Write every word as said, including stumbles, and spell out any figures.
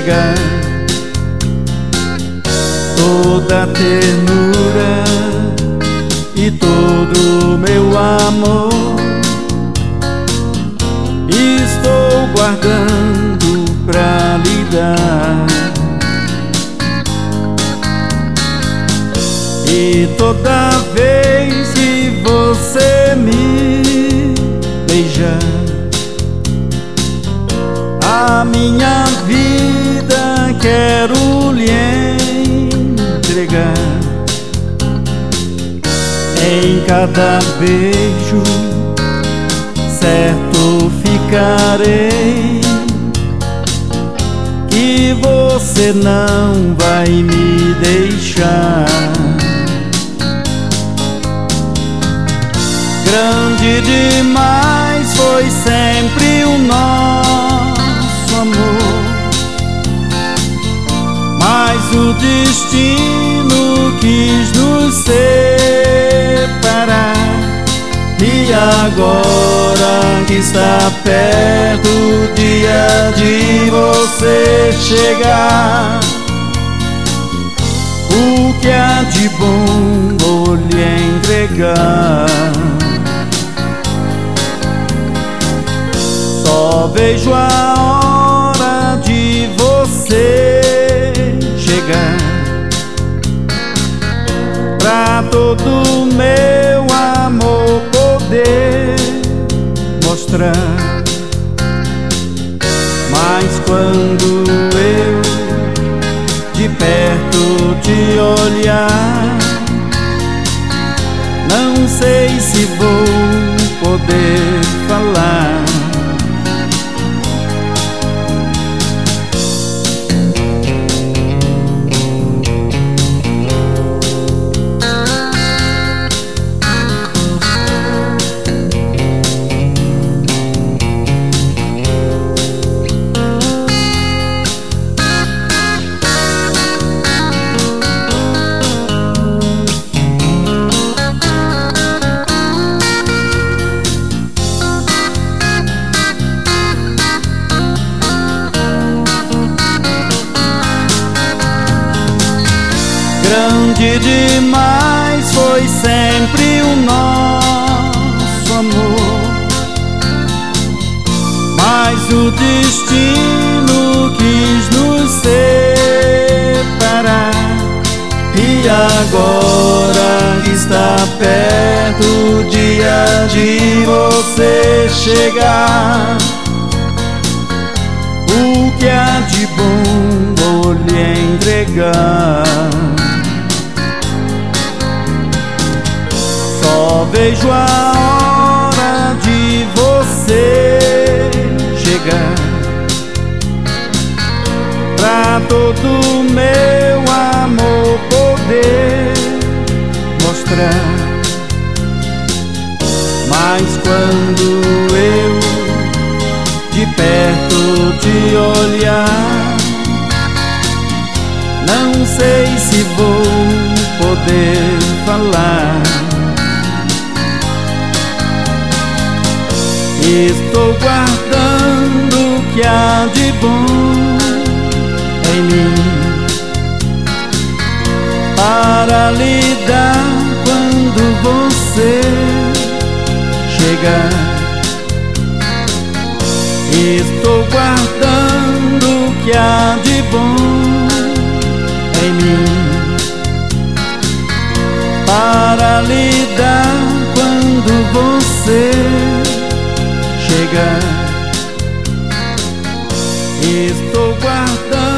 chega toda a ternura e todo o meu amor. Estou guardando pra lhe dar, e toda vez que você me beijar, a minha vida quero lhe entregar. Em cada beijo certo ficarei que você não vai me deixar. Grande demais foi sempre o nosso amor, mas o destino quis nos separar. E agora que está perto o dia de você chegar, o que há de bom vou lhe entregar. Só vejo a hora de você chegar, pra todo o meu amor poder mostrar. Mas quando eu de perto te olhar, não sei se vou poder falar. Grande demais foi sempre o nosso amor, mas o destino quis nos separar. E agora que está perto o dia de você chegar, o que há de bom vou lhe entregar. Só vejo a hora de você chegar, pra todo o meu amor poder mostrar. Mas quando eu de perto te olhar, não sei se vou poder falar. Estou guardando o que há de bom em mim, para lhe dar quando você chegar. Estou guardando o que há de bom em mim, para lhe dar quando você chegar. Estou guardando